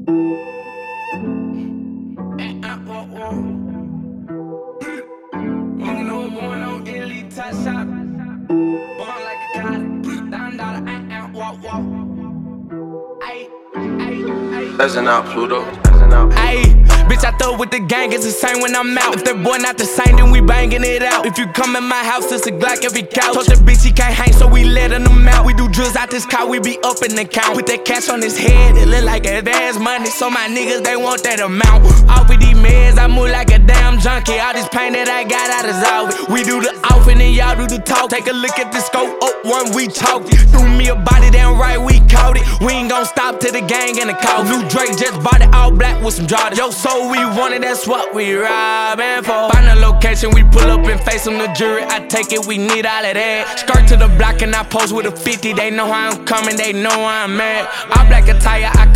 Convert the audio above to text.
Know what's going on, elite top shop. Born like a god, down dollar, walk. That's an out, Pluto. Ayy, bitch, I throw with the gang, it's the same when I'm out. If that boy not the same, then we banging it out. If you come in my house, it's a Glock every couch. Told the bitch he can't hang, so we letting him out. We do drills out this car, we be up in the count. Put that cash on his head, it look like advance money. So my niggas, they want that amount. Off with these meds, I move like a damn junkie. All this pain that I got, I dissolve it. We do the off and then y'all do the talk. Take a look at the scope, up one, we talk. Threw me a body, damn right, we caught it. We ain't gon' stop till the gang in the call. New Drake just bought it all black with some Jordans. Yo, so we want it, that's what we robbing for. Find a location, we pull up and face them, the jury. I take it, we need all of that. Skirt to the block and I post with a 50. They know how I'm coming, they know how I'm at. All black attire, I